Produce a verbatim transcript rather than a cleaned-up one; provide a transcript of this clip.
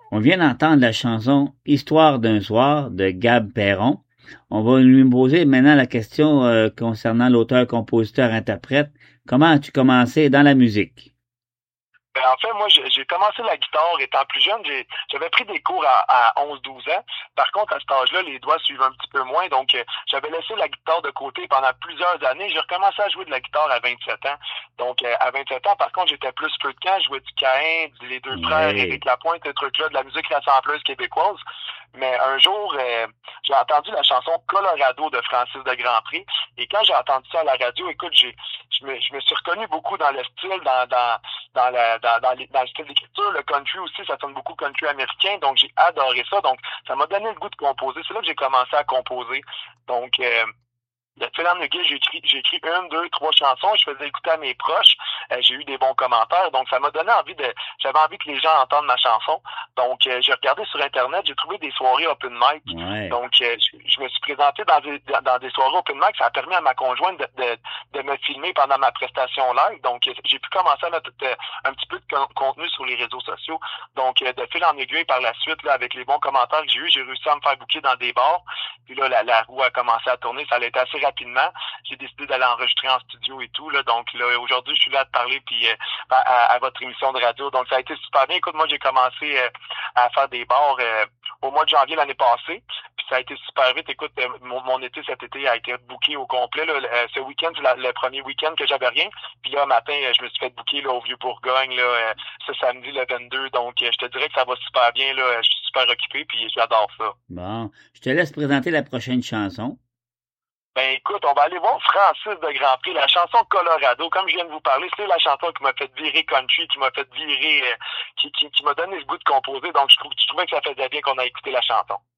On vient d'entendre la chanson Histoire d'un soir de Gab Perron. On va lui poser maintenant la question euh, concernant l'auteur, compositeur, interprète. Comment as-tu commencé dans la musique? Ben, en fait, moi, j'ai j'ai commencé la guitare étant plus jeune. J'ai- J'avais pris des cours à, à onze douze ans. Par contre, à cet âge-là, les doigts suivent un petit peu moins. Donc, euh, j'avais laissé la guitare de côté pendant plusieurs années. J'ai recommencé à jouer de la guitare à vingt-sept ans. Donc, euh, à vingt-sept ans, par contre, j'étais plus peu de camp. Je jouais du Caïn, les deux frères, Oui. Éric Lapointe, ce truc-là, de la musique rassembleuse québécoise. Mais un jour, euh, j'ai entendu la chanson Colorado de Francis de Grandpré. Et quand j'ai entendu ça à la radio, écoute, j'ai, je me, je me suis reconnu beaucoup dans le style, dans, dans, dans, la, dans, dans, les- dans le style d'écriture. Le country aussi, ça sonne beaucoup country américain. Donc, j'ai adoré ça. Donc, ça m'a donné le goût de composer. C'est là que j'ai commencé à composer. Donc, euh, de fil en aiguille, j'ai écrit, j'ai écrit une, deux, trois chansons. Je faisais écouter à mes proches. Euh, j'ai eu des bons commentaires. Donc, ça m'a donné envie de, j'avais envie que les gens entendent ma chanson. Donc, euh, j'ai regardé sur Internet. J'ai trouvé des soirées open mic. Ouais. Donc, euh, je, je me suis présenté dans des, dans, dans des soirées open mic. Ça a permis à ma conjointe de, de, de me filmer pendant ma prestation live. Donc, euh, j'ai pu commencer à mettre euh, un petit peu de con- contenu sur les réseaux sociaux. Donc, euh, de fil en aiguille, par la suite, là, avec les bons commentaires que j'ai eus, j'ai réussi à me faire booker dans des bars. Puis là, la, la roue a commencé à tourner. Ça allait été assez rapidement. J'ai décidé d'aller enregistrer en studio et tout. Là. Donc là, aujourd'hui, je suis là à te parler puis euh, à, à- à votre émission de radio. Donc, ça a été super bien. Écoute, moi, j'ai commencé euh, à faire des bars euh, au mois de janvier l'année passée. Puis ça a été super vite. Écoute, euh, mon, mon été cet été a été booké au complet. Là. Euh, ce week-end, c'est la- le premier week-end que j'avais rien. Puis là, matin, euh, je me suis fait booker là, au Vieux-Bourgogne là, euh, ce samedi le vingt-deux. Donc, euh, je te dirais que ça va super bien. Là. Je suis super occupé puis j'adore ça. Bon. Je te laisse présenter la prochaine chanson. Ben écoute, on va aller voir Francis de Grandpré, la chanson Colorado. Comme je viens de vous parler, c'est la chanson qui m'a fait virer country, qui m'a fait virer, euh, qui, qui, qui m'a donné le goût de composer. Donc je, trouve, je trouvais que ça faisait bien qu'on a écouté la chanson.